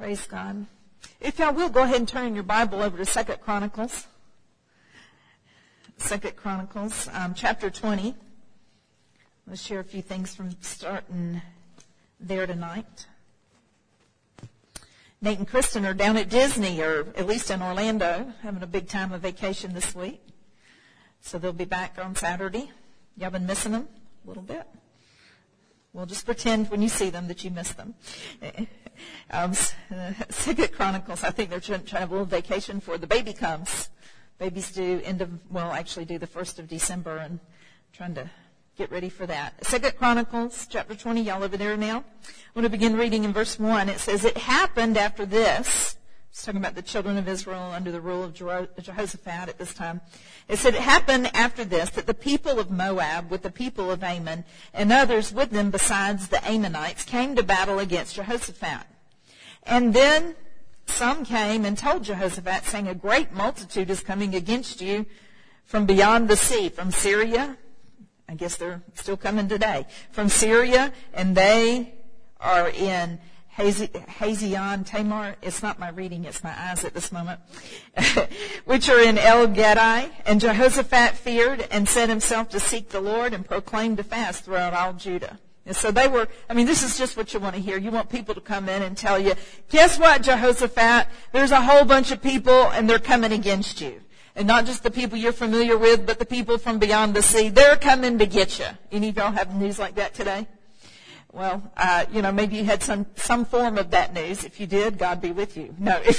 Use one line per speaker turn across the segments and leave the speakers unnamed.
Praise God. If y'all will, go ahead and turn your Bible over to 2 Chronicles. 2 Chronicles, chapter 20. Let's share a few things from starting there tonight. Nate and Kristen are down at Disney, or at least in Orlando, having a big time of vacation this week. So they'll be back on Saturday. Y'all been missing them a little bit? We'll just pretend when you see them that you miss them. 2 Chronicles, I think they're trying to have a little vacation before the baby comes. Babies do do the 1st of December, and trying to get ready for that. 2 Chronicles, chapter 20, y'all over there now? I want to begin reading in verse 1. It says, "It happened after this," it's talking about the children of Israel under the rule of Jehoshaphat at this time. It said, "It happened after this that the people of Moab with the people of Ammon and others with them besides the Ammonites came to battle against Jehoshaphat. And then some came and told Jehoshaphat, saying, 'A great multitude is coming against you from beyond the sea, from Syria.'" I guess they're still coming today. "From Syria, and they are in Hazion Tamar." It's not my reading, it's my eyes at this moment. "Which are in El Gedi. And Jehoshaphat feared and set himself to seek the Lord and proclaimed a fast throughout all Judah." And so they were, this is just what you want to hear. You want people to come in and tell you, "Guess what, Jehoshaphat? There's a whole bunch of people and they're coming against you." And not just the people you're familiar with, but the people from beyond the sea. They're coming to get you. Any of y'all have news like that today? Well, maybe you had some form of that news. If you did, God be with you. No, if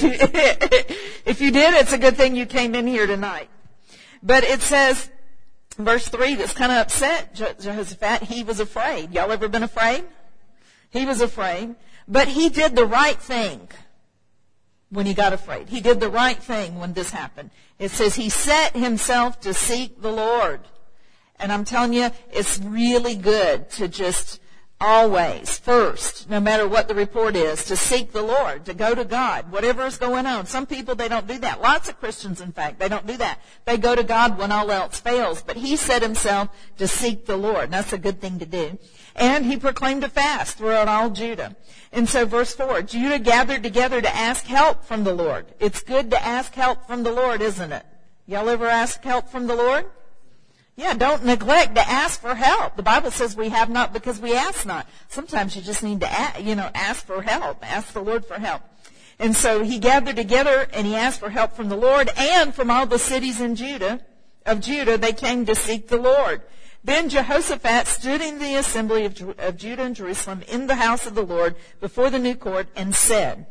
you did, it's a good thing you came in here tonight. But it says, verse 3, that's kind of upset Jehoshaphat. He was afraid. Y'all ever been afraid? He was afraid. But he did the right thing when he got afraid. He did the right thing when this happened. It says he set himself to seek the Lord. And I'm telling you, it's really good to just always, first, no matter what the report is, to seek the Lord, to go to God, whatever is going on. Some people, they don't do that. Lots of Christians, in fact, they don't do that. They go to God when all else fails. But he set himself to seek the Lord. That's a good thing to do. And he proclaimed a fast throughout all Judah. And so verse 4, Judah gathered together to ask help from the Lord. It's good to ask help from the Lord, isn't it? Y'all ever ask help from the Lord? Yeah, don't neglect to ask for help. The Bible says we have not because we ask not. Sometimes you just need to ask for help. Ask the Lord for help. And so he gathered together and he asked for help from the Lord, and from all the cities in Judah, they came to seek the Lord. Then Jehoshaphat stood in the assembly of Judah and Jerusalem in the house of the Lord before the new court and said,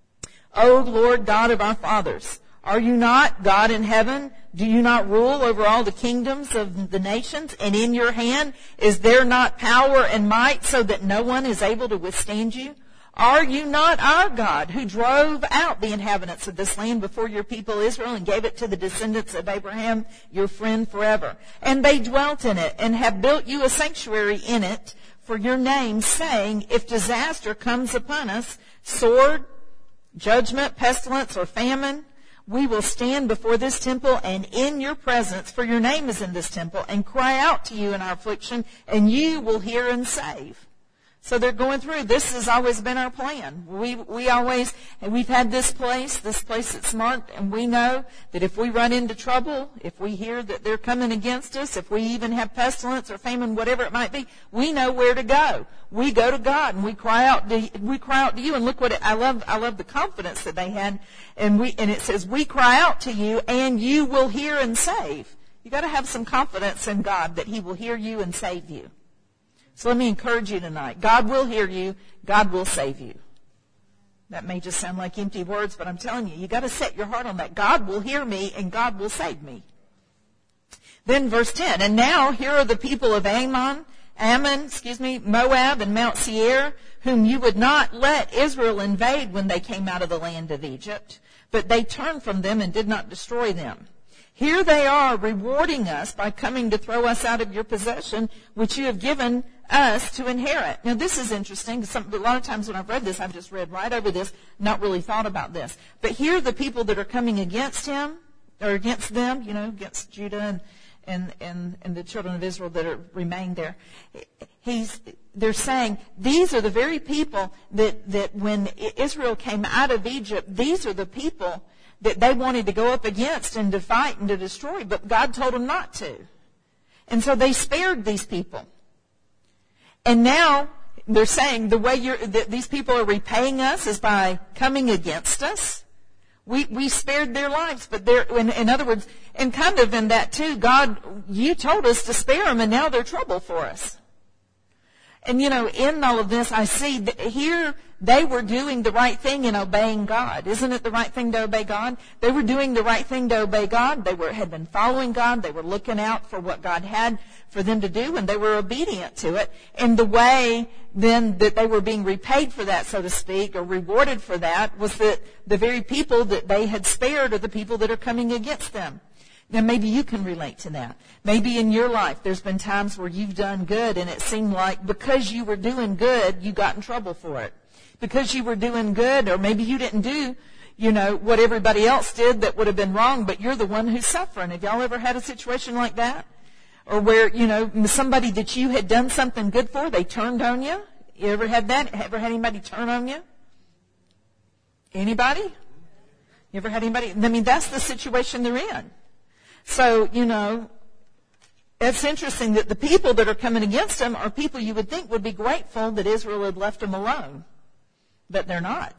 "O Lord God of our fathers, are you not God in heaven? Do you not rule over all the kingdoms of the nations? And in your hand is there not power and might so that no one is able to withstand you? Are you not our God who drove out the inhabitants of this land before your people Israel and gave it to the descendants of Abraham, your friend, forever? And they dwelt in it and have built you a sanctuary in it for your name, saying, if disaster comes upon us, sword, judgment, pestilence, or famine, we will stand before this temple and in your presence, for your name is in this temple, and cry out to you in our affliction, and you will hear and save." So they're going through. This has always been our plan. We've had this place that's marked, and we know that if we run into trouble, if we hear that they're coming against us, if we even have pestilence or famine, whatever it might be, we know where to go. We go to God and we cry out to you. And look what I love the confidence that they had. And it says, we cry out to you and you will hear and save. You got to have some confidence in God that he will hear you and save you. So let me encourage you tonight. God will hear you. God will save you. That may just sound like empty words, but I'm telling you, you got to set your heart on that. God will hear me and God will save me. Then verse 10, and now here are the people of Moab and Mount Seir, whom you would not let Israel invade when they came out of the land of Egypt, but they turned from them and did not destroy them. Here they are rewarding us by coming to throw us out of your possession, which you have given us to inherit. Now this is interesting. A lot of times when I've read this, I've just read right over this, not really thought about this. But here are the people that are coming against him, or against them, against Judah and the children of Israel that are remained there. They're saying these are the very people that when Israel came out of Egypt, these are the people that they wanted to go up against and to fight and to destroy, but God told them not to. And so they spared these people. And now they're saying the way that these people are repaying us is by coming against us. We spared their lives, but in other words, and kind of in that too, God, you told us to spare them, and now they're trouble for us. And in all of this, I see that here they were doing the right thing in obeying God. Isn't it the right thing to obey God? They were doing the right thing to obey God. They had been following God. They were looking out for what God had for them to do, and they were obedient to it. And the way then that they were being repaid for that, so to speak, or rewarded for that, was that the very people that they had spared are the people that are coming against them. Now, maybe you can relate to that. Maybe in your life there's been times where you've done good, and it seemed like because you were doing good, you got in trouble for it. Because you were doing good, or maybe you didn't do, what everybody else did that would have been wrong, but you're the one who's suffering. Have y'all ever had a situation like that? Or where, somebody that you had done something good for, they turned on you? You ever had that? Ever had anybody turn on you? Anybody? You ever had anybody? I mean, that's the situation they're in. So, it's interesting that the people that are coming against them are people you would think would be grateful that Israel had left them alone. But they're not.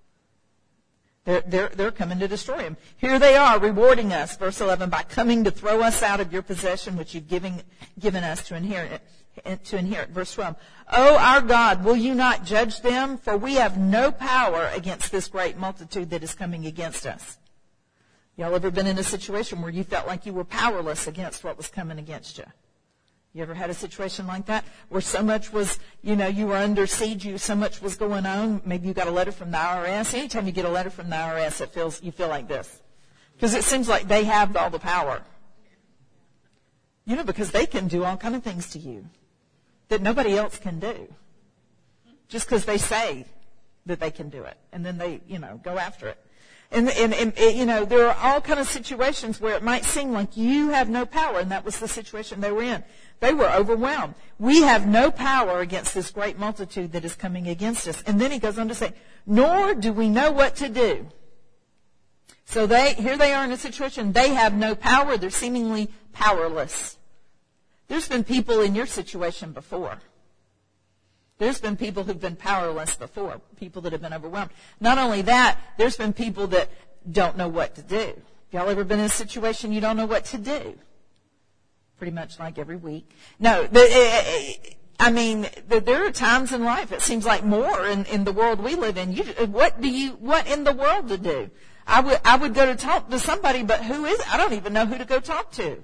They're coming to destroy him. Here they are rewarding us, verse 11, by coming to throw us out of your possession, which you've given us to inherit. Verse 12. Oh, our God, will you not judge them? For we have no power against this great multitude that is coming against us. Y'all ever been in a situation where you felt like you were powerless against what was coming against you? You ever had a situation like that where so much was, you were under siege, so much was going on? Maybe you got a letter from the IRS. Anytime you get a letter from the IRS, you feel like this. Because it seems like they have all the power. Because they can do all kind of things to you that nobody else can do. Just because they say that they can do it. And then they, go after it. And there are all kind of situations where it might seem like you have no power, and that was the situation they were in. They were overwhelmed. We have no power against this great multitude that is coming against us. And then he goes on to say, nor do we know what to do. So here they are in a situation, they have no power, they're seemingly powerless. There's been people in your situation before. There's been people who've been powerless before, people that have been overwhelmed. Not only that, there's been people that don't know what to do. Y'all ever been in a situation you don't know what to do? Pretty much like every week. No, there are times in life, it seems like more in the world we live in. What in the world to do? I would go to talk to somebody, but who is it? I don't even know who to go talk to.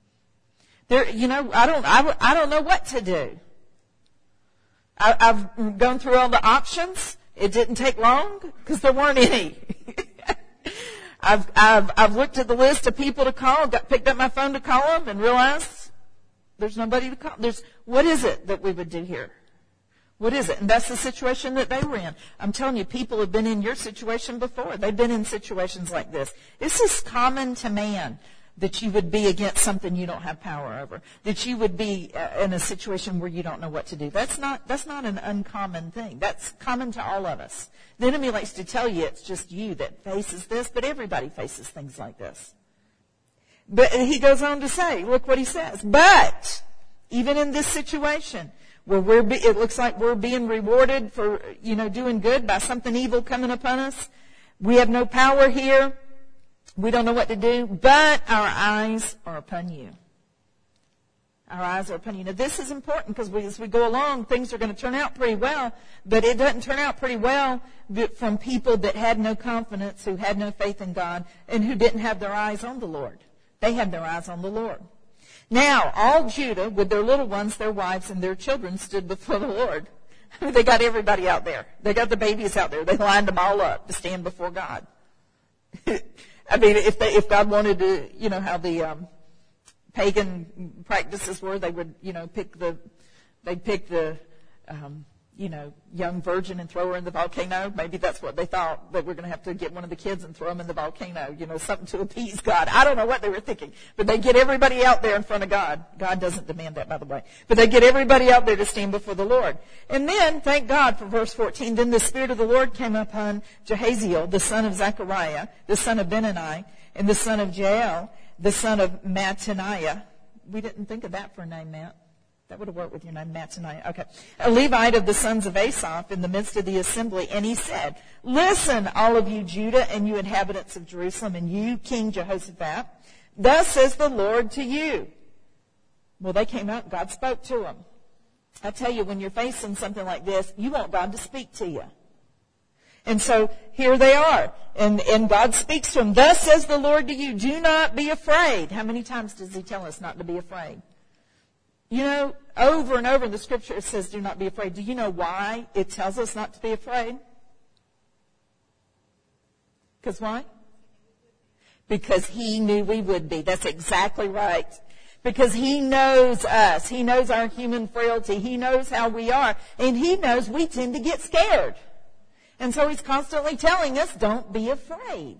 I don't know what to do. I've gone through all the options. It didn't take long because there weren't any. I've looked at the list of people to call, picked up my phone to call them, and realized there's nobody to call. What is it that we would do here? What is it? And that's the situation that they were in. I'm telling you, people have been in your situation before. They've been in situations like this. This is common to man, that you would be against something you don't have power over, that you would be in a situation where you don't know what to do. That's not an uncommon thing. That's common to all of us. The enemy likes to tell you it's just you that faces this, but everybody faces things like this. But he goes on to say, look what he says. But even in this situation where it looks like we're being rewarded for, doing good by something evil coming upon us, we have no power here. We don't know what to do, but our eyes are upon you. Our eyes are upon you. Now, this is important because as we go along, things are going to turn out pretty well, but it doesn't turn out pretty well from people that had no confidence, who had no faith in God, and who didn't have their eyes on the Lord. They had their eyes on the Lord. Now, all Judah, with their little ones, their wives, and their children, stood before the Lord. They got everybody out there. They got the babies out there. They lined them all up to stand before God. I mean, if God wanted to, how the pagan practices were, they would, pick the young virgin and throw her in the volcano. Maybe that's what they thought, that we're going to have to get one of the kids and throw them in the volcano, something to appease God. I don't know what they were thinking, but they get everybody out there in front of God. God doesn't demand that, by the way. But they get everybody out there to stand before the Lord. And then, thank God for verse 14, then the Spirit of the Lord came upon Jehaziel, the son of Zechariah, the son of Benani, and the son of Jael, the son of Mattaniah. We didn't think of that for a name, Matt. That would have worked with your name, Mattaniah. Okay. A Levite of the sons of Asaph in the midst of the assembly. And he said, listen, all of you Judah and you inhabitants of Jerusalem and you, King Jehoshaphat, thus says the Lord to you. Well, they came out and God spoke to them. I tell you, when you're facing something like this, you want God to speak to you. And so here they are. And God speaks to them. Thus says the Lord to you, do not be afraid. How many times does he tell us not to be afraid? Over and over in the scripture it says do not be afraid. Do you know why it tells us not to be afraid? Because why? Because he knew we would be. That's exactly right. Because he knows us. He knows our human frailty. He knows how we are. And he knows we tend to get scared. And so he's constantly telling us, don't be afraid.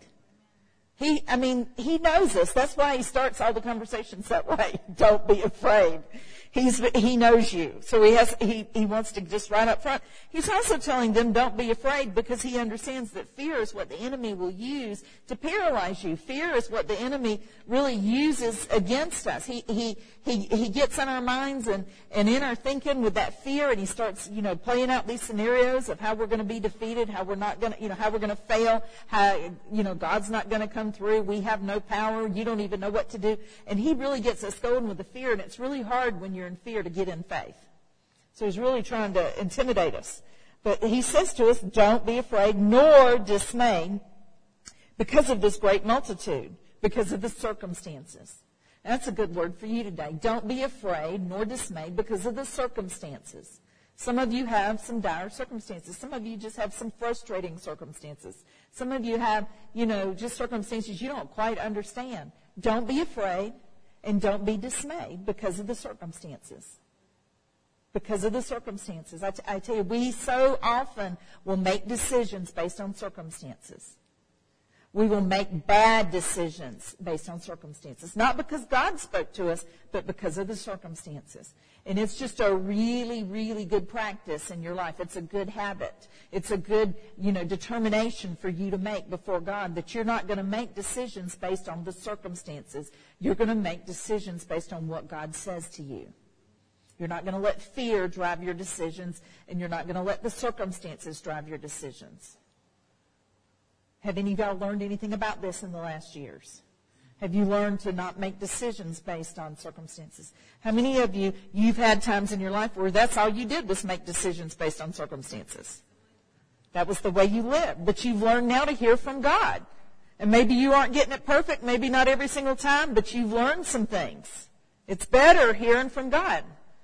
He knows us. That's why he starts all the conversations that way. Don't be afraid. He knows you. So he wants to just right up front. He's also telling them don't be afraid because he understands that fear is what the enemy will use to paralyze you. Fear is what the enemy really uses against us. He gets in our minds and in our thinking with that fear, and he starts, playing out these scenarios of how we're going to be defeated, how we're not going to, how we're going to fail, how, God's not going to come through. We have no power. You don't even know what to do. And he really gets us going with the fear, and it's really hard when you're in fear to get in faith. So he's really trying to intimidate us. But he says to us, don't be afraid nor dismayed because of this great multitude, because of the circumstances. That's a good word for you today. Don't be afraid nor dismayed because of the circumstances. Some of you have some dire circumstances. Some of you just have some frustrating circumstances. Some of you have, just circumstances you don't quite understand. Don't be afraid and don't be dismayed because of the circumstances. Because of the circumstances. I tell you, we so often will make decisions based on circumstances. We will make bad decisions based on circumstances. Not because God spoke to us, but because of the circumstances. And it's just a really, really good practice in your life. It's a good habit. It's a good, determination for you to make before God that you're not going to make decisions based on the circumstances. You're going to make decisions based on what God says to you. You're not going to let fear drive your decisions, and you're not going to let the circumstances drive your decisions. Have any of y'all learned anything about this in the last years? Have you learned to not make decisions based on circumstances? How many of you've had times in your life where that's all you did was make decisions based on circumstances? That was the way you lived. But you've learned now to hear from God. And maybe you aren't getting it perfect, maybe not every single time, but you've learned some things. It's better hearing from God.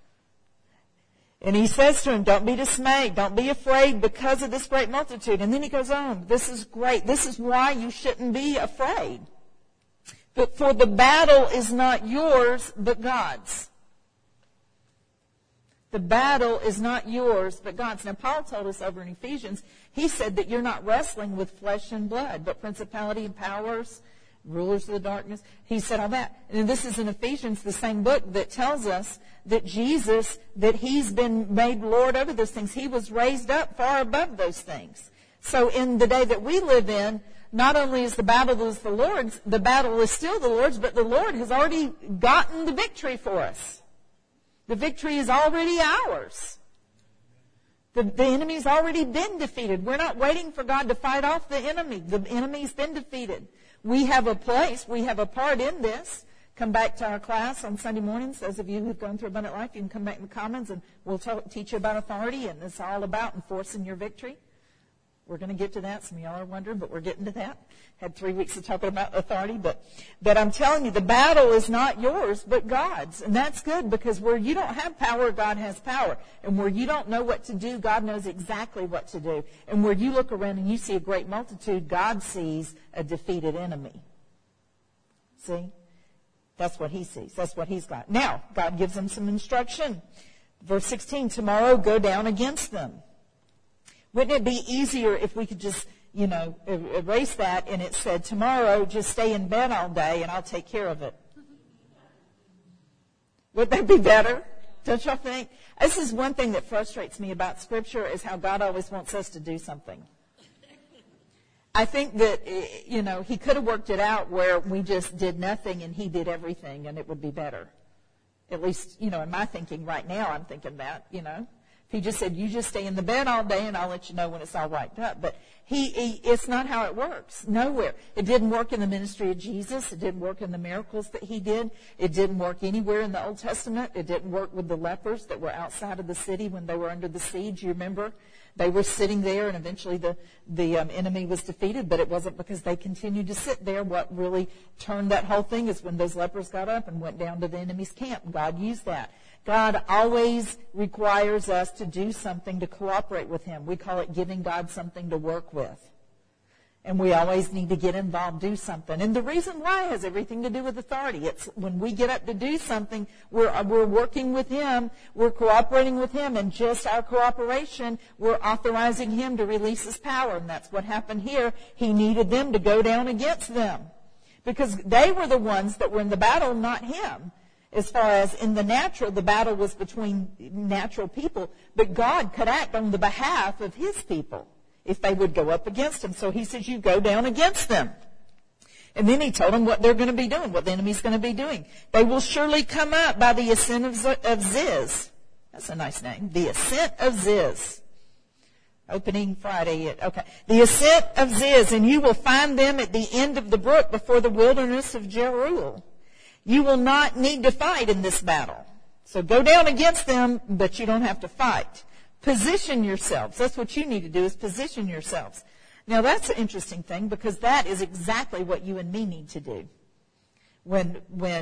And he says to him, don't be dismayed, don't be afraid because of this great multitude. And then he goes on, this is great. This is why you shouldn't be afraid. But for the battle is not yours, but God's. The battle is not yours, but God's. Now, Paul told us over in Ephesians, he said that you're not wrestling with flesh and blood, but principality and powers, rulers of the darkness. He said all that. And this is in Ephesians, the same book, that tells us that Jesus, that he's been made Lord over those things. He was raised up far above those things. So in the day that we live in, not only is the battle the Lord's, the battle is still the Lord's, but the Lord has already gotten the victory for us. The victory is already ours. The enemy's already been defeated. We're not waiting for God to fight off the enemy. The enemy's been defeated. We have a place, we have a part in this. Come back to our class on Sunday mornings. Those of you who've gone through Abundant Life, you can come back in the Commons and we'll teach you about authority, and it's all about enforcing your victory. We're going to get to that. Some of y'all are wondering, but we're getting to that. Had 3 weeks of talking about authority, but I'm telling you, the battle is not yours, but God's. And that's good, because where you don't have power, God has power. And where you don't know what to do, God knows exactly what to do. And where you look around and you see a great multitude, God sees a defeated enemy. See? That's what he sees. That's what he's got. Now, God gives them some instruction. Verse 16, tomorrow go down against them. Wouldn't it be easier if we could just, erase that and it said, tomorrow just stay in bed all day and I'll take care of it? Would that be better? Don't y'all think? This is one thing that frustrates me about Scripture is how God always wants us to do something. I think that, he could have worked it out where we just did nothing and he did everything and it would be better. At least, in my thinking right now, I'm thinking that, If he just said, you just stay in the bed all day and I'll let you know when it's all wiped up. But it's not how it works. Nowhere. It didn't work in the ministry of Jesus. It didn't work in the miracles that he did. It didn't work anywhere in the Old Testament. It didn't work with the lepers that were outside of the city when they were under the siege. You remember? They were sitting there and eventually the enemy was defeated, but it wasn't because they continued to sit there. What really turned that whole thing is when those lepers got up and went down to the enemy's camp. God used that. God always requires us to do something to cooperate with him. We call it giving God something to work with. And we always need to get involved, do something. And the reason why has everything to do with authority. It's when we get up to do something, we're working with him, we're cooperating with him, and just our cooperation, we're authorizing him to release his power. And that's what happened here. He needed them to go down against them. Because they were the ones that were in the battle, not him. As far as in the natural, the battle was between natural people, but God could act on the behalf of his people if they would go up against him. So he says, you go down against them. And then he told them what they're going to be doing, what the enemy's going to be doing. They will surely come up by the ascent of Ziz. That's a nice name. The ascent of Ziz. Opening Friday. Okay. The ascent of Ziz, and you will find them at the end of the brook before the wilderness of Jeruel. You will not need to fight in this battle. So go down against them, but you don't have to fight. Position yourselves. That's what you need to do, is position yourselves. Now that's an interesting thing, because that is exactly what you and me need to do. When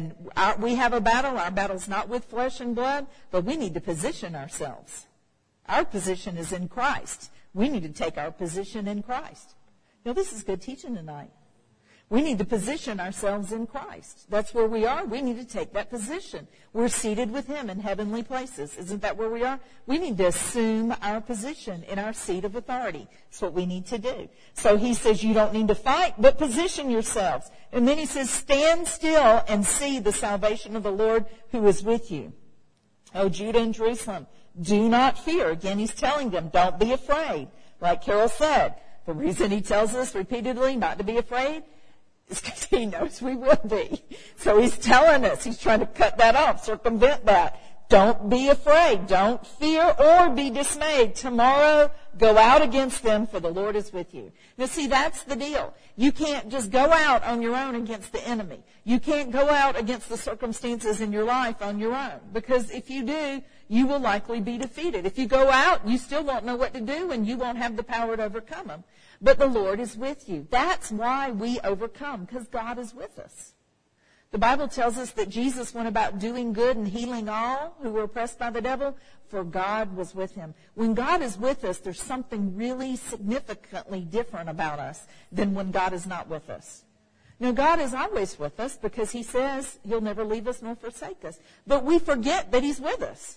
we have a battle, our battle's not with flesh and blood, but we need to position ourselves. Our position is in Christ. We need to take our position in Christ. Now this is good teaching tonight. We need to position ourselves in Christ. That's where we are. We need to take that position. We're seated with him in heavenly places. Isn't that where we are? We need to assume our position in our seat of authority. That's what we need to do. So he says you don't need to fight, but position yourselves. And then he says, stand still and see the salvation of the Lord who is with you. O Judah and Jerusalem, do not fear. Again, he's telling them, don't be afraid. Like Carol said, the reason he tells us repeatedly not to be afraid is because he knows we will be. So he's telling us, he's trying to cut that off, circumvent that. Don't be afraid. Don't fear or be dismayed. Tomorrow, go out against them, for the Lord is with you. Now see, that's the deal. You can't just go out on your own against the enemy. You can't go out against the circumstances in your life on your own. Because if you do, you will likely be defeated. If you go out, you still won't know what to do, and you won't have the power to overcome them. But the Lord is with you. That's why we overcome, because God is with us. The Bible tells us that Jesus went about doing good and healing all who were oppressed by the devil, for God was with him. When God is with us, there's something really significantly different about us than when God is not with us. Now, God is always with us because he says he'll never leave us nor forsake us. But we forget that he's with us.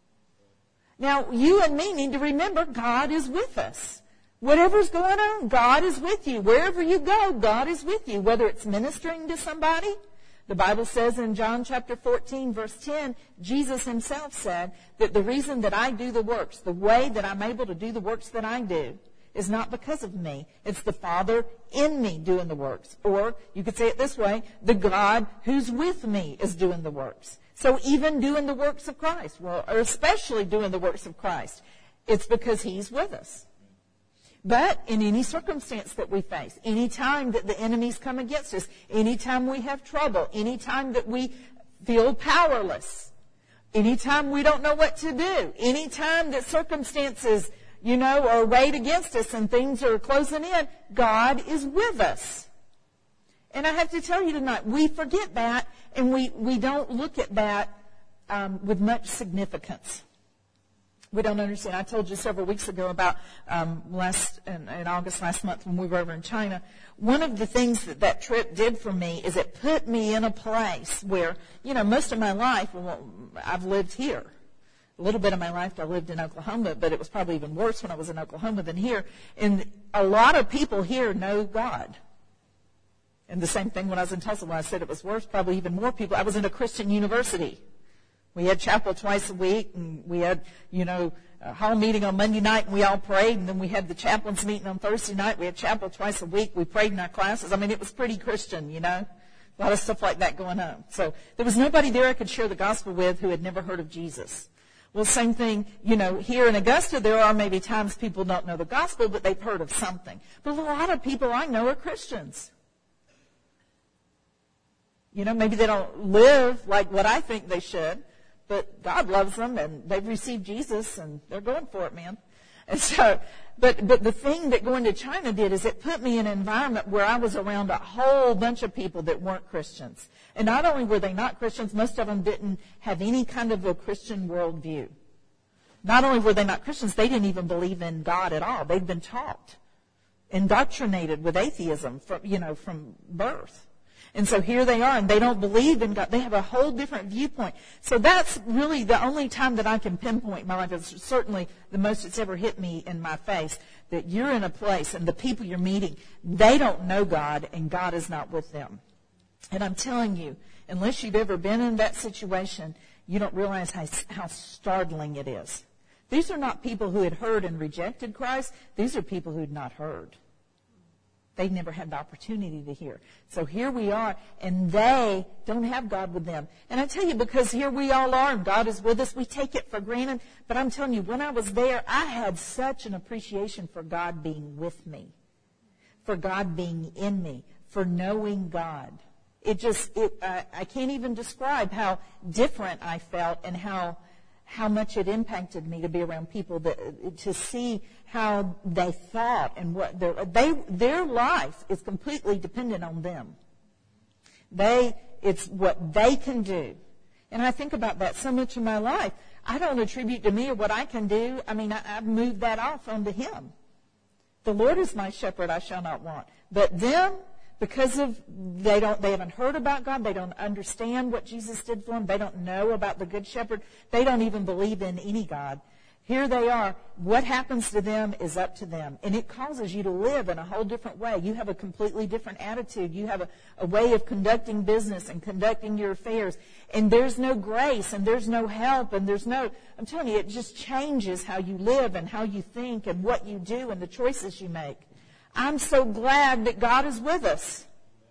Now, you and me need to remember God is with us. Whatever's going on, God is with you. Wherever you go, God is with you. Whether it's ministering to somebody, the Bible says in John chapter 14, verse 10, Jesus himself said that the reason that I do the works, the way that I'm able to do the works that I do, is not because of me. It's the Father in me doing the works. Or you could say it this way, the God who's with me is doing the works. So even doing the works of Christ, or especially doing the works of Christ, it's because he's with us. But in any circumstance that we face, any time that the enemies come against us, any time we have trouble, any time that we feel powerless, any time we don't know what to do, any time that circumstances, are arrayed against us and things are closing in, God is with us. And I have to tell you tonight, we forget that, and we don't look at that with much significance. We don't understand. I told you several weeks ago about in August last month when we were over in China. One of the things that trip did for me is it put me in a place where, most of my life, I've lived here. A little bit of my life I lived in Oklahoma, but it was probably even worse when I was in Oklahoma than here. And a lot of people here know God. And the same thing when I was in Tulsa, when I said it was worse, probably even more people. I was in a Christian university. We had chapel twice a week, and we had, a hall meeting on Monday night, and we all prayed, and then we had the chaplains meeting on Thursday night. We had chapel twice a week. We prayed in our classes. I mean, it was pretty Christian, A lot of stuff like that going on. So there was nobody there I could share the gospel with who had never heard of Jesus. Well, same thing, here in Augusta, there are maybe times people don't know the gospel, but they've heard of something. But a lot of people I know are Christians. Maybe they don't live like what I think they should, but God loves them, and they've received Jesus, and they're going for it, man. And so, but the thing that going to China did is it put me in an environment where I was around a whole bunch of people that weren't Christians. And not only were they not Christians, most of them didn't have any kind of a Christian worldview. Not only were they not Christians, they didn't even believe in God at all. They'd been taught, indoctrinated with atheism from birth. And so here they are, and they don't believe in God. They have a whole different viewpoint. So that's really the only time that I can pinpoint in my life. It's certainly the most it's ever hit me in my face, that you're in a place, and the people you're meeting, they don't know God, and God is not with them. And I'm telling you, unless you've ever been in that situation, you don't realize how startling it is. These are not people who had heard and rejected Christ. These are people who had not heard. They never had the opportunity to hear. So here we are, and they don't have God with them. And I tell you, because here we all are, and God is with us, we take it for granted. But I'm telling you, when I was there, I had such an appreciation for God being with me, for God being in me, for knowing God. I can't even describe how different I felt and how much it impacted me to be around people, to see how they thought and what their life is completely dependent on them. It's what they can do. And I think about that so much in my life. I don't attribute to me or what I can do. I mean, I've moved that off onto Him. The Lord is my shepherd, I shall not want. But them, because they haven't heard about God, they don't understand what Jesus did for them, they don't know about the Good Shepherd, they don't even believe in any God. Here they are. What happens to them is up to them. And it causes you to live in a whole different way. You have a completely different attitude. You have a way of conducting business and conducting your affairs. And there's no grace and there's no help and I'm telling you, it just changes how you live and how you think and what you do and the choices you make. I'm so glad that God is with us.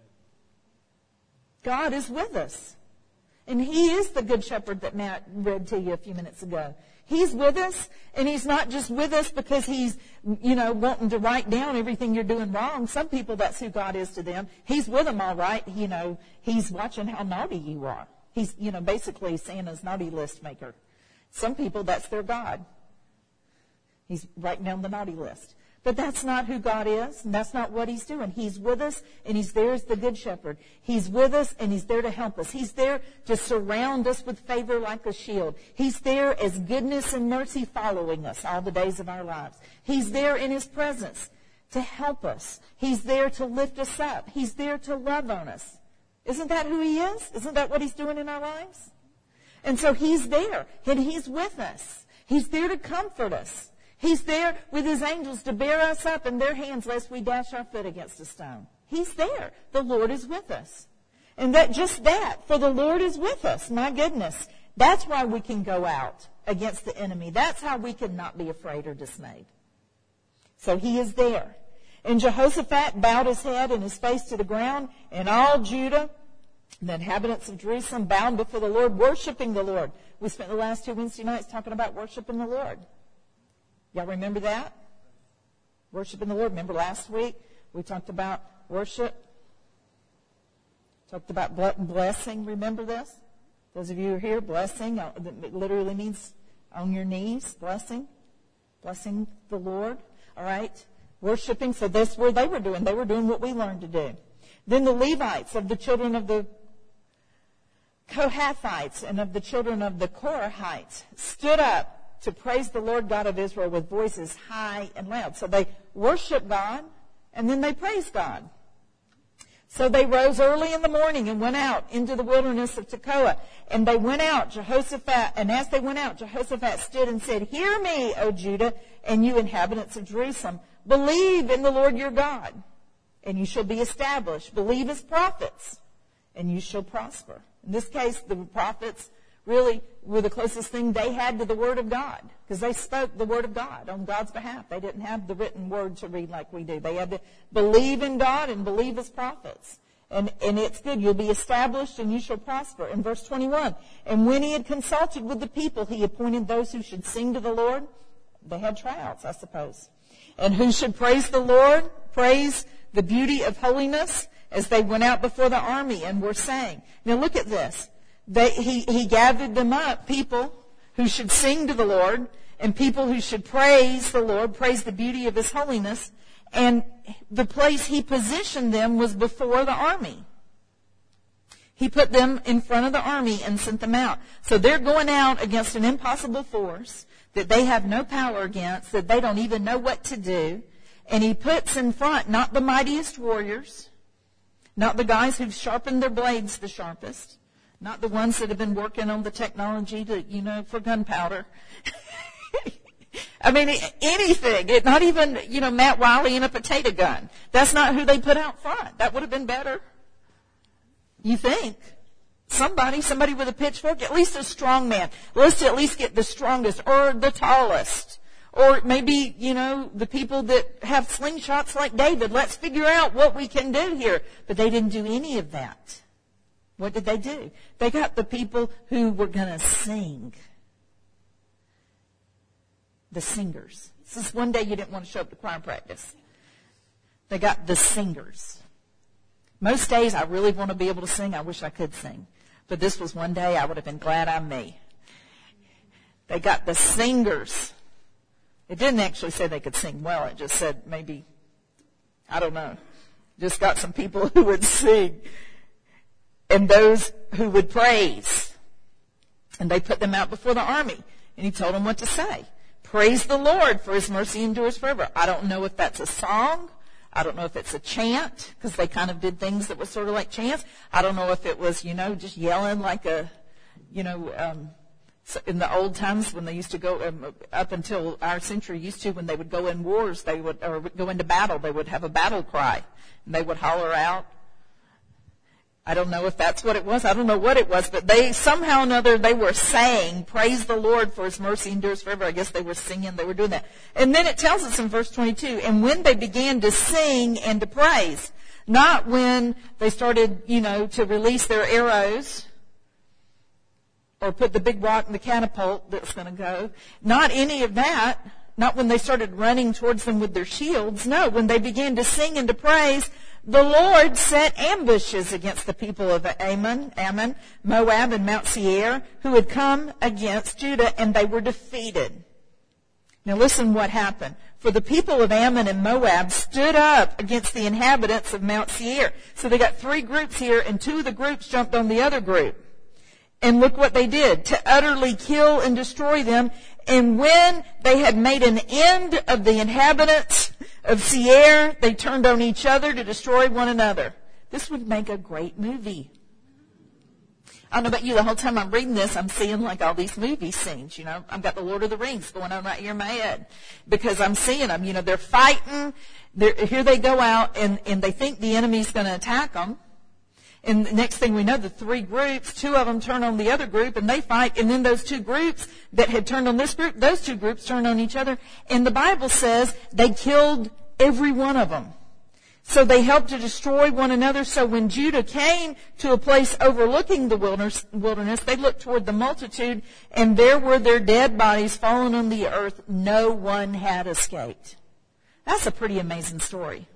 God is with us. And He is the Good Shepherd that Matt read to you a few minutes ago. He's with us, and He's not just with us because He's, wanting to write down everything you're doing wrong. Some people, that's who God is to them. He's with them all right. He's watching how naughty you are. He's, basically Santa's naughty list maker. Some people, that's their God. He's writing down the naughty list. But that's not who God is, and that's not what He's doing. He's with us, and He's there as the Good Shepherd. He's with us, and He's there to help us. He's there to surround us with favor like a shield. He's there as goodness and mercy following us all the days of our lives. He's there in His presence to help us. He's there to lift us up. He's there to love on us. Isn't that who He is? Isn't that what He's doing in our lives? And so He's there, and He's with us. He's there to comfort us. He's there with His angels to bear us up in their hands lest we dash our foot against a stone. He's there. The Lord is with us. And for the Lord is with us. My goodness. That's why we can go out against the enemy. That's how we can not be afraid or dismayed. So He is there. And Jehoshaphat bowed his head and his face to the ground, and all Judah, the inhabitants of Jerusalem, bowed before the Lord, worshiping the Lord. We spent the last 2 Wednesday nights talking about worshiping the Lord. Y'all remember that? Worshiping the Lord. Remember last week we talked about worship? Talked about blessing. Remember this? Those of you who are here, blessing, it literally means on your knees, blessing. Blessing the Lord. All right? Worshiping. So that's what they were doing. They were doing what we learned to do. Then the Levites of the children of the Kohathites and of the children of the Korahites stood up to praise the Lord God of Israel with voices high and loud. So they worship God, and then they praise God. So they rose early in the morning and went out into the wilderness of Tekoa. And they went out, and as they went out, Jehoshaphat stood and said, "Hear me, O Judah, and you inhabitants of Jerusalem. Believe in the Lord your God, and you shall be established. Believe his prophets, and you shall prosper." In this case, the prophets really were the closest thing they had to the Word of God, because they spoke the Word of God on God's behalf. They didn't have the written Word to read like we do. They had to believe in God and believe his prophets. And it's good. You'll be established and you shall prosper. In verse 21, and when he had consulted with the people, he appointed those who should sing to the Lord. They had tryouts, I suppose. And who should praise the Lord, praise the beauty of holiness, as they went out before the army and were saying. Now look at this. He gathered them up, people who should sing to the Lord and people who should praise the Lord, praise the beauty of his holiness. And the place he positioned them was before the army. He put them in front of the army and sent them out. So they're going out against an impossible force that they have no power against, that they don't even know what to do. And he puts in front not the mightiest warriors, not the guys who've sharpened their blades the sharpest, not the ones that have been working on the technology for gunpowder. I mean, anything. Not even, Matt Wiley and a potato gun. That's not who they put out front. That would have been better. You think? Somebody with a pitchfork, at least a strong man. Let's at least get the strongest or the tallest. Or maybe, the people that have slingshots like David. Let's figure out what we can do here. But they didn't do any of that. What did they do? They got the people who were going to sing. The singers. This is one day you didn't want to show up to choir practice. They got the singers. Most days I really want to be able to sing. I wish I could sing. But this was one day I would have been glad I'm me. They got the singers. It didn't actually say they could sing well. It just said maybe, I don't know, just got some people who would sing and those who would praise. And they put them out before the army. And he told them what to say. Praise the Lord, for his mercy endures forever. I don't know if that's a song. I don't know if it's a chant, because they kind of did things that were sort of like chants. I don't know if it was, just yelling like a, in the old times when they used to go, up until our century used to, when they would go in wars, or go into battle, they would have a battle cry, and they would holler out. I don't know if that's what it was. I don't know what it was, but they somehow or another, they were saying, praise the Lord for his mercy endures forever. I guess they were singing, they were doing that. And then it tells us in verse 22, and when they began to sing and to praise, not when they started, to release their arrows or put the big rock in the catapult that's going to go, not any of that, not when they started running towards them with their shields. No, when they began to sing and to praise, the Lord set ambushes against the people of Ammon, Moab, and Mount Seir, who had come against Judah, and they were defeated. Now listen what happened. For the people of Ammon and Moab stood up against the inhabitants of Mount Seir. So they got 3 groups here, and 2 of the groups jumped on the other group. And look what they did, to utterly kill and destroy them. And when they had made an end of the inhabitants of Seir, they turned on each other to destroy one another. This would make a great movie. I don't know about you, the whole time I'm reading this, I'm seeing like all these movie scenes, I've got the Lord of the Rings going on right here in my head. Because I'm seeing them, they're fighting, here they go out, and they think the enemy's going to attack them. And the next thing we know, the 3 groups, 2 of them turn on the other group and they fight. And then those 2 groups that had turned on this group, those 2 groups turn on each other. And the Bible says they killed every one of them. So they helped to destroy one another. So when Judah came to a place overlooking the wilderness, they looked toward the multitude, and there were their dead bodies fallen on the earth. No one had escaped. That's a pretty amazing story.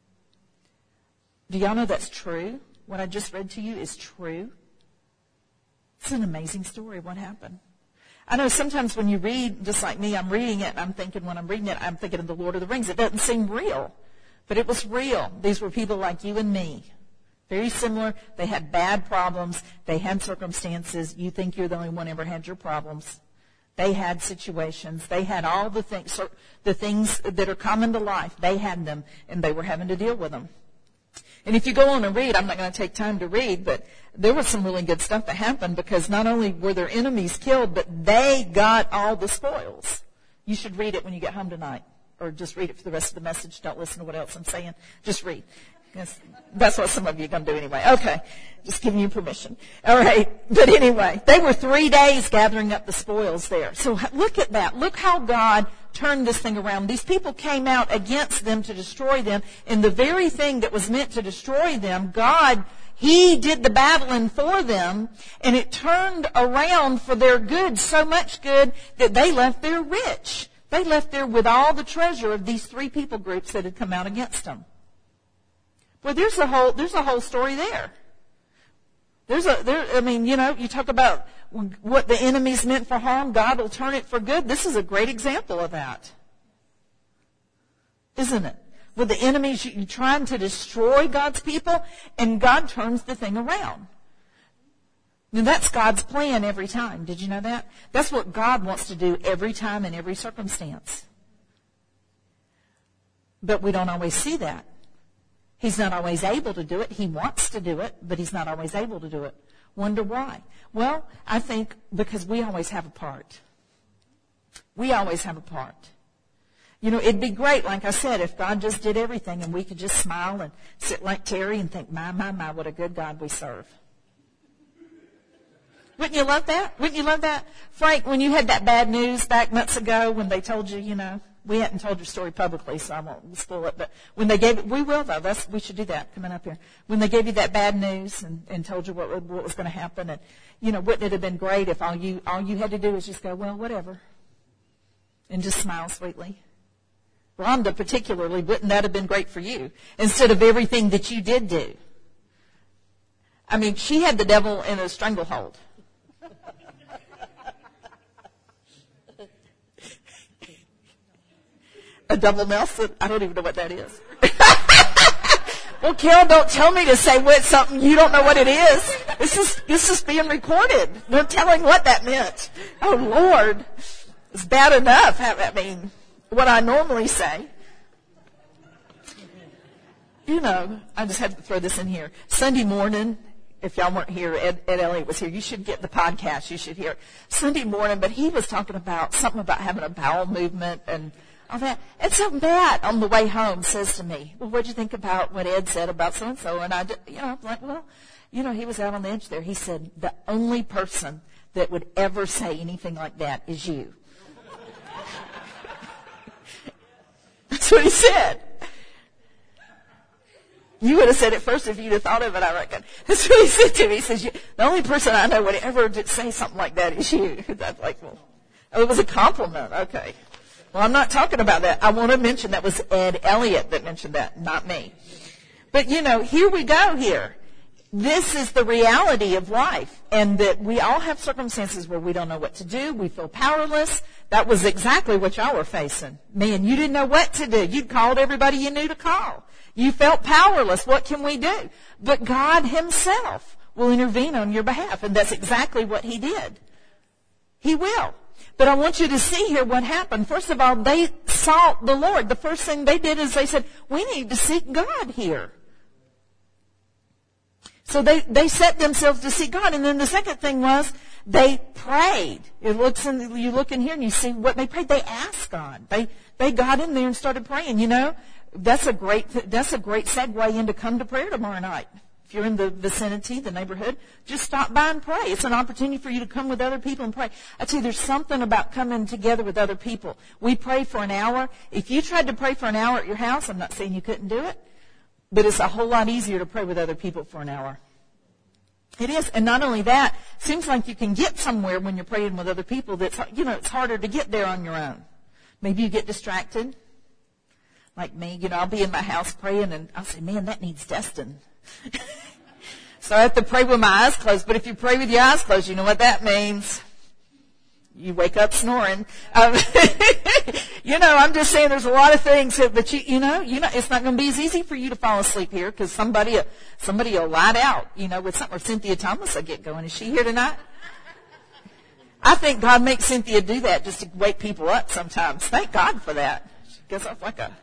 Do y'all know that's true? What I just read to you is true. It's an amazing story. What happened? I know sometimes when you read, just like me, I'm reading it, and I'm thinking of the Lord of the Rings. It doesn't seem real, but it was real. These were people like you and me. Very similar. They had bad problems. They had circumstances. You think you're the only one who ever had your problems. They had situations. They had all the things that are common to life. They had them, and they were having to deal with them. And if you go on and read, I'm not going to take time to read, but there was some really good stuff that happened because not only were their enemies killed, but they got all the spoils. You should read it when you get home tonight, or just read it for the rest of the message. Don't listen to what else I'm saying. Just read. That's what some of you are going to do anyway. Okay. Just giving you permission. All right. But anyway, they were 3 days gathering up the spoils there. So look at that. Look how God turned this thing around. These people came out against them to destroy them. And the very thing that was meant to destroy them, God, He did the battling for them. And it turned around for their good, so much good that they left there rich. They left there with all the treasure of these 3 people groups that had come out against them. Well, there's a whole story there. You talk about what the enemy's meant for harm, God will turn it for good. This is a great example of that. Isn't it? With the enemies, you're trying to destroy God's people, and God turns the thing around. And that's God's plan every time. Did you know that? That's what God wants to do every time in every circumstance. But we don't always see that. He's not always able to do it. He wants to do it, but He's not always able to do it. Wonder why? Well, I think because we always have a part. We always have a part. It'd be great, like I said, if God just did everything and we could just smile and sit like Terry and think, my, what a good God we serve. Wouldn't you love that? Wouldn't you love that? Frank, when you had that bad news back months ago when they told you, we hadn't told your story publicly, so I won't spoil it. But when they gave it, we will though. We should do that coming up here. When they gave you that bad news and told you what was going to happen, and wouldn't it have been great if all you had to do was just go, well, whatever, and just smile sweetly. Rhonda particularly, wouldn't that have been great for you instead of everything that you did do? I mean, she had the devil in a stranglehold. A double Nelson? I don't even know what that is. Well, Carol, don't tell me to say what something you don't know what it is. This is being recorded. No telling what that meant. Oh, Lord. It's bad enough. What I normally say. I just had to throw this in here. Sunday morning, if y'all weren't here, Ed Elliott was here. You should get the podcast. You should hear it. Sunday morning, but he was talking about something about having a bowel movement and all that. And so Matt, on the way home, says to me, well, what'd you think about what Ed said about so-and-so? And I'm like, well, he was out on the edge there. He said, the only person that would ever say anything like that is you. That's what he said. You would have said it first if you'd have thought of it, I reckon. That's what he said to me. He says, the only person I know would ever say something like that is you. That's like, well, it was a compliment. Okay. Well, I'm not talking about that. I want to mention that was Ed Elliott that mentioned that, not me. But, here we go here. This is the reality of life, and that we all have circumstances where we don't know what to do. We feel powerless. That was exactly what y'all were facing. Man, you didn't know what to do. You'd called everybody you knew to call. You felt powerless. What can we do? But God Himself will intervene on your behalf, and that's exactly what He did. He will. But I want you to see here what happened. First of all, they sought the Lord. The first thing they did is they said, we need to seek God here. So they set themselves to seek God. And then the second thing was they prayed. You look in here and you see what they prayed. They asked God. They got in there and started praying. That's a great segue into come to prayer tomorrow night. If you're in the vicinity, the neighborhood, just stop by and pray. It's an opportunity for you to come with other people and pray. I tell you, there's something about coming together with other people. We pray for an hour. If you tried to pray for an hour at your house, I'm not saying you couldn't do it, but it's a whole lot easier to pray with other people for an hour. It is. And not only that, it seems like you can get somewhere when you're praying with other people it's harder to get there on your own. Maybe you get distracted. Like me, I'll be in my house praying and I'll say, man, that needs Destin. So I have to pray with my eyes closed. But if you pray with your eyes closed, you know what that means. You wake up snoring. I'm just saying there's a lot of things that it's not going to be as easy for you to fall asleep here because somebody will light out, with something. Or Cynthia Thomas will get going. Is she here tonight? I think God makes Cynthia do that just to wake people up sometimes. Thank God for that. She gets off like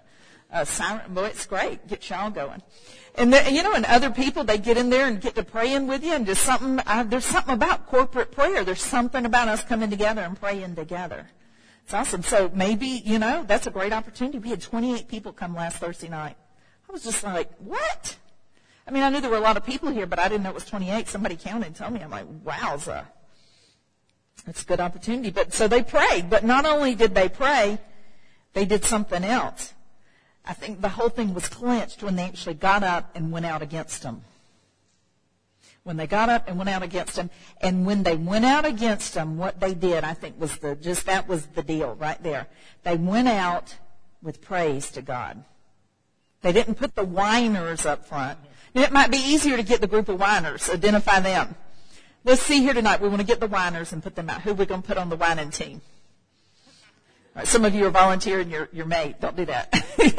siren. Well, it's great. Get y'all going. And, and other people, they get in there and get to praying with you. And just there's something about corporate prayer. There's something about us coming together and praying together. It's awesome. So maybe, that's a great opportunity. We had 28 people come last Thursday night. I was just like, what? I mean, I knew there were a lot of people here, but I didn't know it was 28. Somebody counted and told me. I'm like, wowza. It's a good opportunity. But so they prayed. But not only did they pray, they did something else. I think the whole thing was clinched when they actually got up and went out against them. When they got up and went out against them. And when they went out against them, what they did, I think, was that was the deal right there. They went out with praise to God. They didn't put the whiners up front. And it might be easier to get the group of whiners, identify them. Let's see here tonight. We want to get the whiners and put them out. Who are we going to put on the whining team? Right, some of you are volunteering your mate. Don't do that.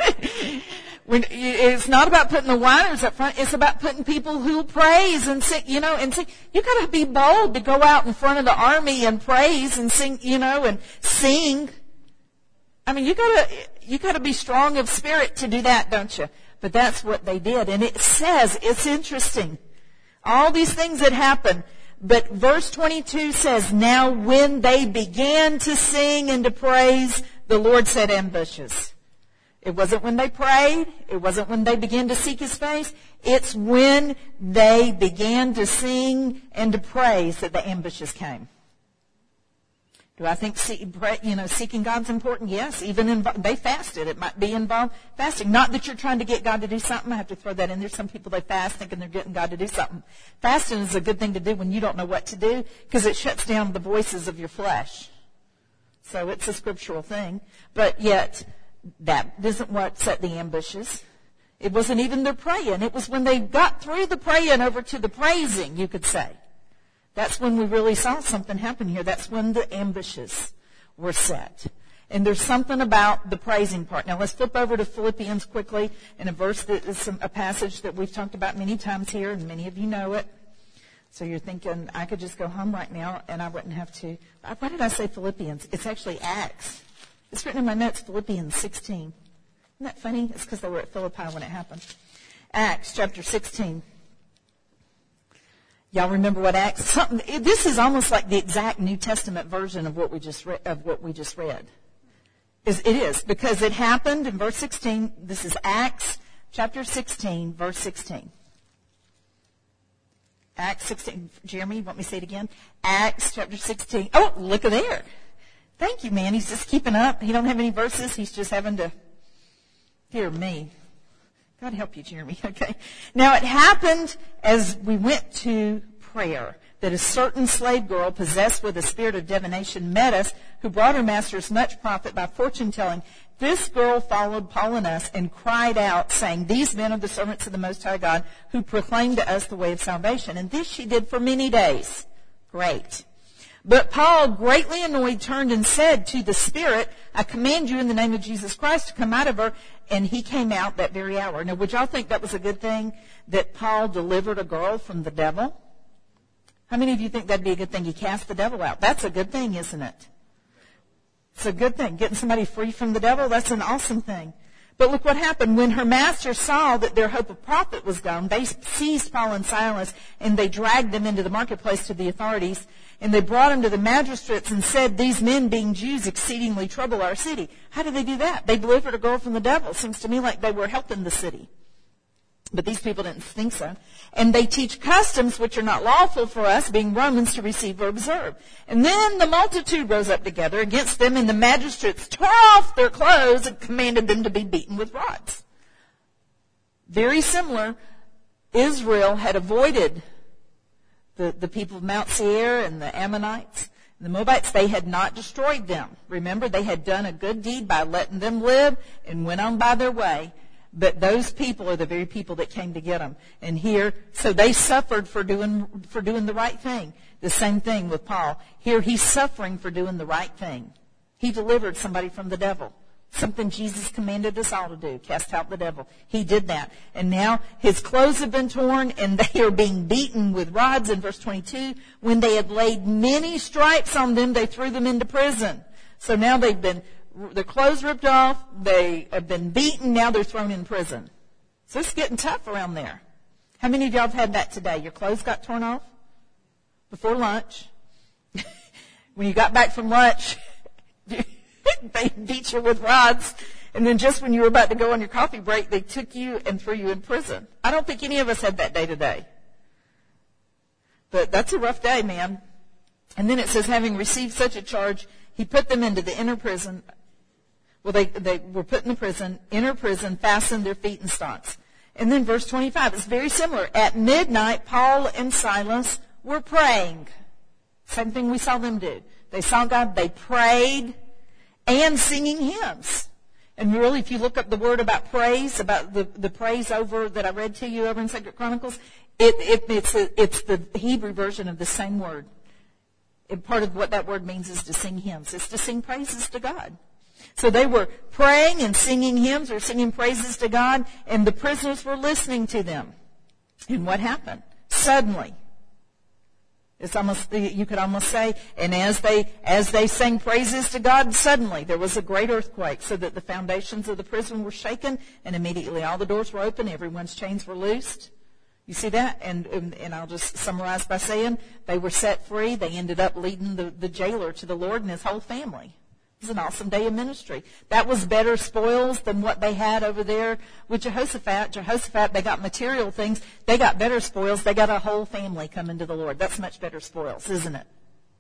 It's not about putting the whiners up front. It's about putting people who praise and sing, and sing. You got to be bold to go out in front of the army and praise and sing, and sing. I mean, you got to be strong of spirit to do that, don't you? But that's what they did. And it says, it's interesting. All these things that happen. But verse 22 says, now when they began to sing and to praise, the Lord set ambushes. It wasn't when they prayed. It wasn't when they began to seek His face. It's when they began to sing and to praise that the ambushes came. Do I think seeking God's important? Yes. Even they fasted. It might be involved fasting. Not that you're trying to get God to do something. I have to throw that in there. Some people, they fast thinking they're getting God to do something. Fasting is a good thing to do when you don't know what to do because it shuts down the voices of your flesh. So it's a scriptural thing. But yet, that isn't what set the ambushes. It wasn't even their praying. It was when they got through the praying over to the praising, you could say. That's when we really saw something happen here. That's when the ambushes were set. And there's something about the praising part. Now let's flip over to Philippians quickly in a verse that is a passage that we've talked about many times here, and many of you know it. So you're thinking, I could just go home right now and I wouldn't have to. Why did I say Philippians? It's actually Acts. It's written in my notes, Philippians 16. Isn't that funny? It's because they were at Philippi when it happened. Acts chapter 16. Y'all remember what Acts? This is almost like the exact New Testament version of what we just read. It is because it happened in verse 16. This is Acts chapter 16, verse 16. Acts 16. Jeremy, you want me to say it again? Acts chapter 16. Oh, look at there. Thank you, man. He's just keeping up. He don't have any verses. He's just having to hear me. God help you, Jeremy. Okay. Now it happened as we went to prayer that a certain slave girl possessed with a spirit of divination met us, who brought her masters much profit by fortune telling. This girl followed Paul and us and cried out, saying, these men are the servants of the Most High God, who proclaim to us the way of salvation. And this she did for many days. Great. But Paul, greatly annoyed, turned and said to the spirit, I command you in the name of Jesus Christ to come out of her. And he came out that very hour. Now, would y'all think that was a good thing that Paul delivered a girl from the devil? How many of you think that'd be a good thing? He cast the devil out. That's a good thing, isn't it? It's a good thing. Getting somebody free from the devil, that's an awesome thing. But look what happened. When her masters saw that their hope of profit was gone, they seized Paul and Silas and they dragged them into the marketplace to the authorities. And they brought them to the magistrates and said, these men, being Jews, exceedingly trouble our city. How did they do that? They delivered a girl from the devil. Seems to me like they were helping the city. But these people didn't think so. And they teach customs which are not lawful for us, being Romans, to receive or observe. And then the multitude rose up together against them, and the magistrates tore off their clothes and commanded them to be beaten with rods. Very similar. Israel had avoided the people of Mount Seir and the Ammonites. The Moabites, they had not destroyed them. Remember, they had done a good deed by letting them live and went on by their way. But those people are the very people that came to get them. And here, so they suffered for doing the right thing. The same thing with Paul. Here, he's suffering for doing the right thing. He delivered somebody from the devil. Something Jesus commanded us all to do, cast out the devil. He did that. And now his clothes have been torn and they are being beaten with rods in verse 22. When they had laid many stripes on them, they threw them into prison. So now they've been their clothes ripped off. They have been beaten. Now they're thrown in prison. So it's getting tough around there. How many of y'all have had that today? Your clothes got torn off before lunch. When you got back from lunch, they beat you with rods. And then just when you were about to go on your coffee break, they took you and threw you in prison. I don't think any of us had that day today. But that's a rough day, man. And then it says, having received such a charge, he put them into the inner prison. Well, they were put in the prison, inner prison, fastened their feet in stocks. And then verse 25, it's very similar. At midnight, Paul and Silas were praying. Same thing we saw them do. They saw God, they prayed, and singing hymns. And really, if you look up the word about praise, about the praise over that I read to you over in 2 Chronicles, it's the Hebrew version of the same word. And part of what that word means is to sing hymns. It's to sing praises to God. So they were praying and singing hymns or singing praises to God, and the prisoners were listening to them. And what happened? Suddenly, it's almost, you could almost say, and as they sang praises to God, suddenly there was a great earthquake, so that the foundations of the prison were shaken, and immediately all the doors were open, everyone's chains were loosed. You see that? And I'll just summarize by saying they were set free. They ended up leading the jailer to the Lord and his whole family. It was an awesome day of ministry. That was better spoils than what they had over there with Jehoshaphat. Jehoshaphat, they got material things. They got better spoils. They got a whole family coming to the Lord. That's much better spoils, isn't it?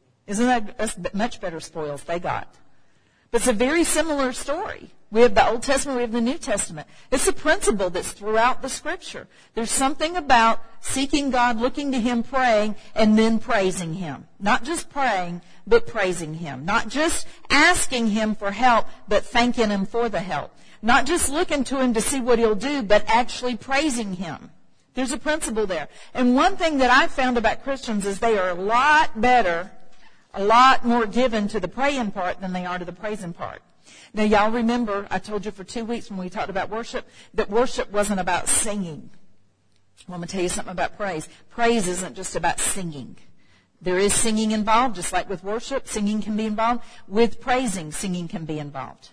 That's much better spoils they got. But it's a very similar story. We have the Old Testament, we have the New Testament. It's a principle that's throughout the Scripture. There's something about seeking God, looking to Him, praying, and then praising Him. Not just praying, but praising Him. Not just asking Him for help, but thanking Him for the help. Not just looking to Him to see what He'll do, but actually praising Him. There's a principle there. And one thing that I've found about Christians is they are a lot better, a lot more given to the praying part than they are to the praising part. Now, y'all remember, I told you for 2 weeks when we talked about worship, that worship wasn't about singing. Well, I'm going to tell you something about praise. Praise isn't just about singing. There is singing involved, just like with worship, singing can be involved. With praising, singing can be involved.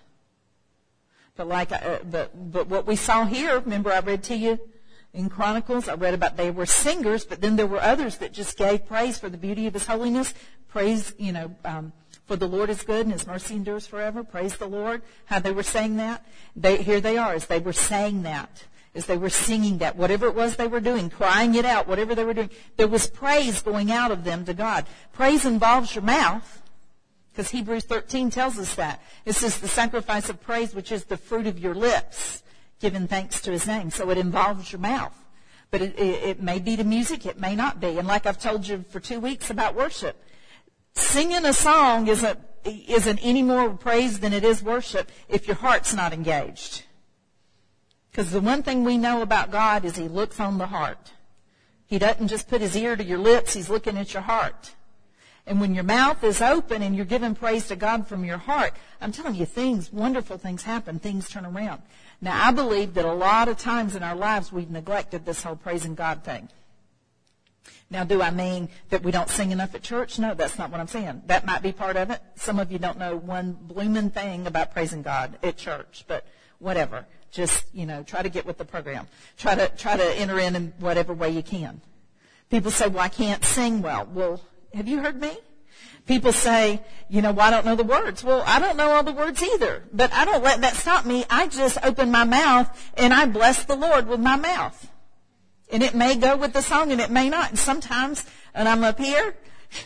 But what we saw here, remember I read to you in Chronicles, I read about they were singers, but then there were others that just gave praise for the beauty of His holiness. Praise, for the Lord is good and His mercy endures forever. Praise the Lord. How they were saying that. Here they are as they were saying that. As they were singing that. Whatever it was they were doing. Crying it out. Whatever they were doing. There was praise going out of them to God. Praise involves your mouth. Because Hebrews 13 tells us that. It says the sacrifice of praise, which is the fruit of your lips, giving thanks to His name. So it involves your mouth. But it may be to music. It may not be. And like I've told you for 2 weeks about worship, singing a song isn't any more praise than it is worship if your heart's not engaged. Because the one thing we know about God is He looks on the heart. He doesn't just put His ear to your lips, He's looking at your heart. And when your mouth is open and you're giving praise to God from your heart, I'm telling you, wonderful things happen, things turn around. Now, I believe that a lot of times in our lives we've neglected this whole praising God thing. Now, do I mean that we don't sing enough at church? No, that's not what I'm saying. That might be part of it. Some of you don't know one blooming thing about praising God at church, but whatever. Just, try to get with the program. Try to enter in whatever way you can. People say, well, I can't sing well. Well, have you heard me? People say, well, I don't know the words. Well, I don't know all the words either, but I don't let that stop me. I just open my mouth and I bless the Lord with my mouth. And it may go with the song and it may not. And sometimes, and I'm up here,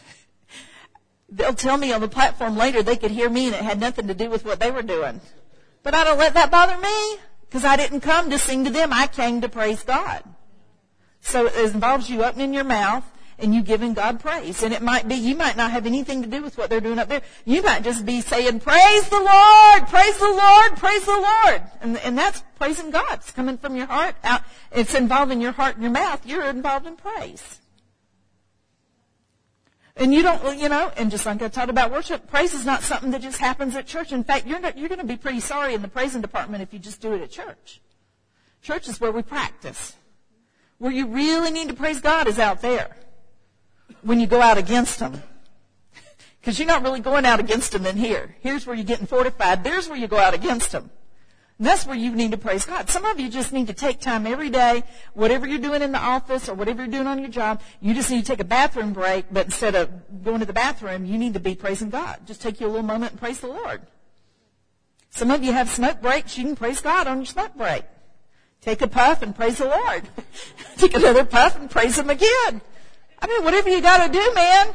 they'll tell me on the platform later they could hear me and it had nothing to do with what they were doing. But I don't let that bother me because I didn't come to sing to them. I came to praise God. So it involves you opening your mouth and you giving God praise. And it might be, you might not have anything to do with what they're doing up there. You might just be saying, praise the Lord, praise the Lord, praise the Lord. And that's praising God. It's coming from your heart out. It's involving your heart and your mouth. You're involved in praise. And you don't, and just like I talked about worship, praise is not something that just happens at church. In fact, you're going to be pretty sorry in the praising department if you just do it at church. Church is where we practice. Where you really need to praise God is out there. When you go out against them. Because you're not really going out against them in here. Here's where you're getting fortified. There's where you go out against them. And that's where you need to praise God. Some of you just need to take time every day, whatever you're doing in the office or whatever you're doing on your job, you just need to take a bathroom break, but instead of going to the bathroom, you need to be praising God. Just take you a little moment and praise the Lord. Some of you have smoke breaks. You can praise God on your smoke break. Take a puff and praise the Lord. Take another puff and praise Him again. I mean, whatever you got to do, man.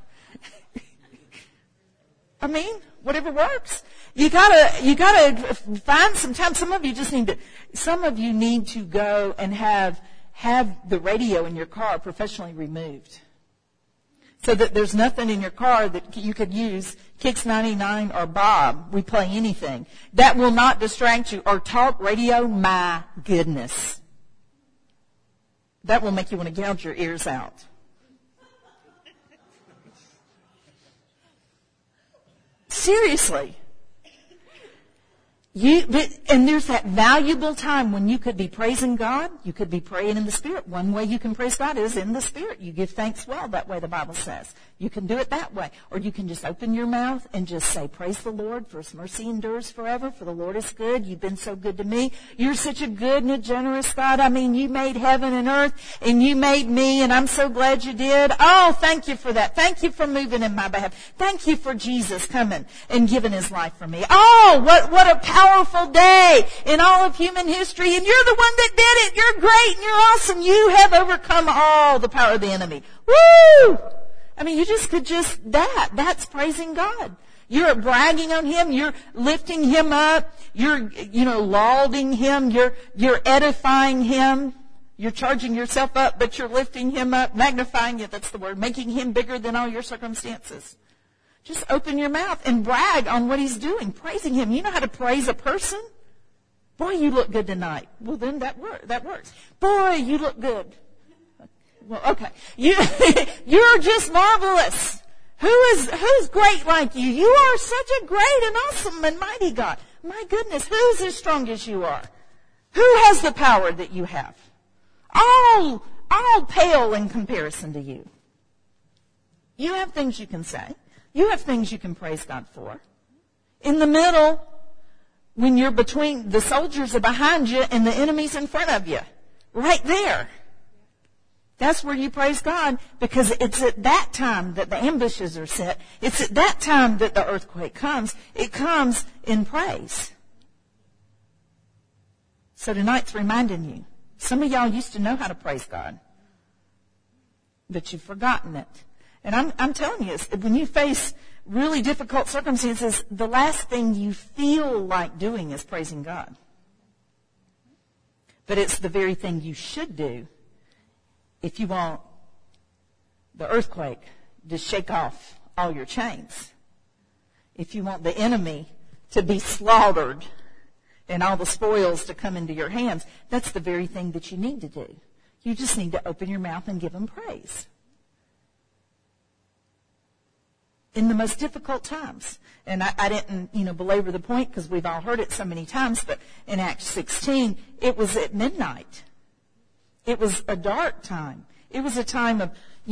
I mean, whatever works. You gotta find some time. Some of you need to go and have the radio in your car professionally removed. So that there's nothing in your car that you could use, Kicks 99 or Bob, we play anything. That will not distract you. Or talk radio, my goodness. That will make you want to gouge your ears out. Seriously. And there's that valuable time when you could be praising God. You could be praying in the Spirit. One way you can praise God is in the Spirit. You give thanks well that way, the Bible says. You can do it that way. Or you can just open your mouth and just say, praise the Lord, for His mercy endures forever, for the Lord is good. You've been so good to me. You're such a good and a generous God. I mean, you made heaven and earth, and you made me, and I'm so glad you did. Oh, thank you for that. Thank you for moving in my behalf. Thank you for Jesus coming and giving His life for me. Oh, what a powerful day in all of human history, and you're the one that did it. You're great and you're awesome. You have overcome all the power of the enemy. Woo! I mean, you just could that's praising God. You're bragging on Him. You're lifting Him up. You're, lauding Him. You're edifying Him. You're charging yourself up, but you're lifting Him up, magnifying it. That's the word, making Him bigger than all your circumstances. Just open your mouth and brag on what He's doing, praising Him. You know how to praise a person? Boy, you look good tonight. Well, then that works. Boy, you look good. Well, okay. You're just marvelous. Who's great like you? You are such a great and awesome and mighty God. My goodness, who's as strong as you are? Who has the power that you have? All pale in comparison to you. You have things you can say. You have things you can praise God for. In the middle, when you're between, the soldiers are behind you and the enemy's in front of you. Right there. That's where you praise God, because it's at that time that the ambushes are set. It's at that time that the earthquake comes. It comes in praise. So tonight's reminding you. Some of y'all used to know how to praise God, but you've forgotten it. And I'm telling you, when you face really difficult circumstances, the last thing you feel like doing is praising God. But it's the very thing you should do if you want the earthquake to shake off all your chains. If you want the enemy to be slaughtered and all the spoils to come into your hands, that's the very thing that you need to do. You just need to open your mouth and give Him praise. In the most difficult times. And I didn't, belabor the point because we've all heard it so many times, but in Acts 16, it was at midnight. It was a dark time. It was a time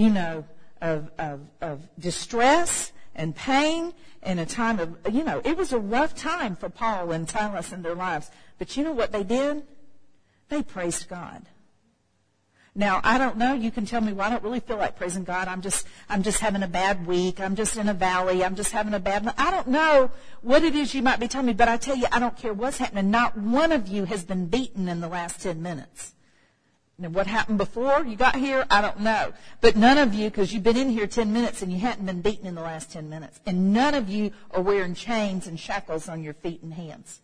of distress and pain, and a time of, it was a rough time for Paul and Silas in their lives. But you know what they did? They praised God. Now, I don't know. You can tell me, well, I don't really feel like praising God. I'm just having a bad week. I'm just in a valley. I'm just having a bad month. I don't know what it is you might be telling me, but I tell you, I don't care what's happening. Not one of you has been beaten in the last 10 minutes. Now, what happened before you got here, I don't know. But none of you, because you've been in here 10 minutes and you hadn't been beaten in the last 10 minutes. And none of you are wearing chains and shackles on your feet and hands.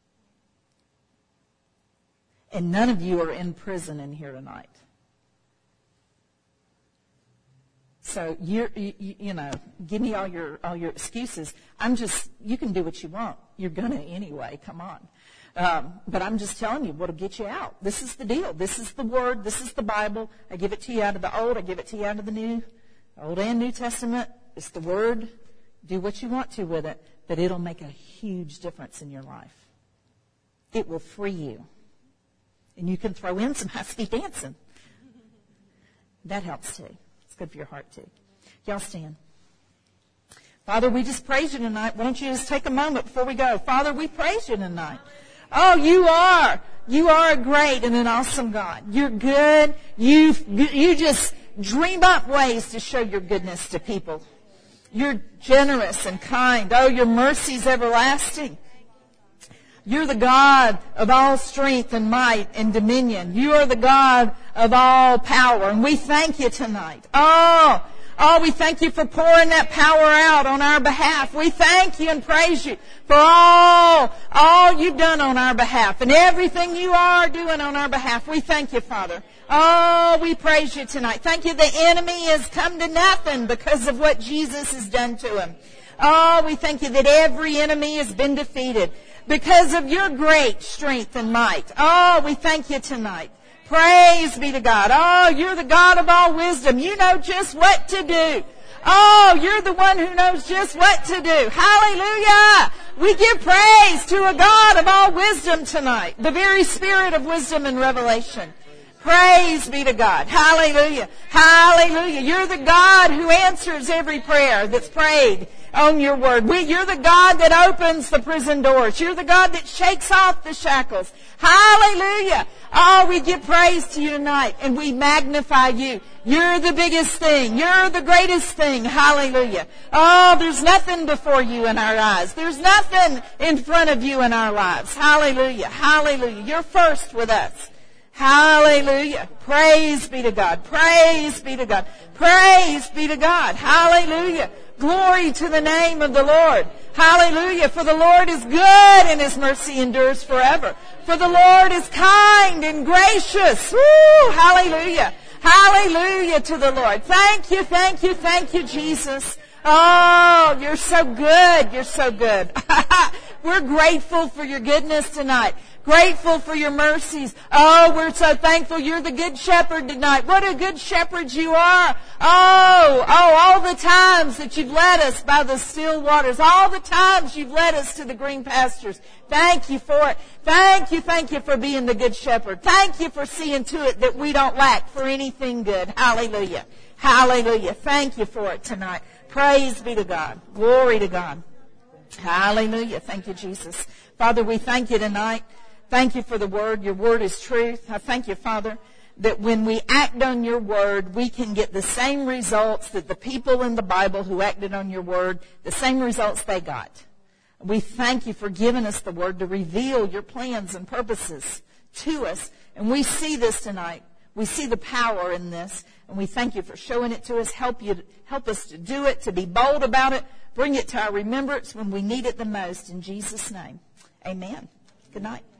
And none of you are in prison in here tonight. So give me all your excuses. You can do what you want. You're gonna anyway. Come on. But I'm just telling you what'll get you out. This is the deal. This is the Word. This is the Bible. I give it to you out of the Old. I give it to you out of the New. Old and New Testament. It's the Word. Do what you want to with it, but it'll make a huge difference in your life. It will free you. And you can throw in some high-speed dancing. That helps too. It's good for your heart too. Y'all stand. Father, we just praise you tonight. Why don't you just take a moment before we go? Father, we praise you tonight. Oh, you are a great and an awesome God. You're good. You just dream up ways to show your goodness to people. You're generous and kind. Oh, your mercy's everlasting. You're the God of all strength and might and dominion. You are the God of all power. And we thank you tonight. Oh, we thank you for pouring that power out on our behalf. We thank you and praise you for all you've done on our behalf and everything you are doing on our behalf. We thank you, Father. Oh, we praise you tonight. Thank you. The enemy has come to nothing because of what Jesus has done to him. Oh, we thank you that every enemy has been defeated because of your great strength and might. Oh, we thank you tonight. Praise be to God. Oh, you're the God of all wisdom. You know just what to do. Oh, you're the one who knows just what to do. Hallelujah. We give praise to a God of all wisdom tonight. The very spirit of wisdom and revelation. Praise be to God. Hallelujah. Hallelujah. You're the God who answers every prayer that's prayed on your word. You're the God that opens the prison doors. You're the God that shakes off the shackles. Hallelujah. Oh, we give praise to you tonight and we magnify you. You're the biggest thing. You're the greatest thing. Hallelujah. Oh, there's nothing before you in our eyes. There's nothing in front of you in our lives. Hallelujah. Hallelujah. You're first with us. Hallelujah. Praise be to God. Praise be to God. Praise be to God. Hallelujah. Glory to the name of the Lord. Hallelujah. For the Lord is good and his mercy endures forever. For the Lord is kind and gracious. Woo! Hallelujah. Hallelujah to the Lord. Thank you, thank you, thank you, Jesus. Oh, you're so good. You're so good. We're grateful for your goodness tonight. Grateful for your mercies. Oh, we're so thankful you're the good shepherd tonight. What a good shepherd you are. Oh, all the times that you've led us by the still waters. All the times you've led us to the green pastures. Thank you for it. Thank you for being the good shepherd. Thank you for seeing to it that we don't lack for anything good. Hallelujah. Hallelujah. Thank you for it tonight. Praise be to God. Glory to God. Hallelujah. Thank you, Jesus. Father, we thank you tonight. Thank you for the word. Your word is truth. I thank you, Father, that when we act on your word, we can get the same results that the people in the Bible who acted on your word, the same results they got. We thank you for giving us the word to reveal your plans and purposes to us. And we see this tonight. We see the power in this. And we thank you for showing it to us. Help us to do it, to be bold about it. Bring it to our remembrance when we need it the most. In Jesus' name, amen. Good night.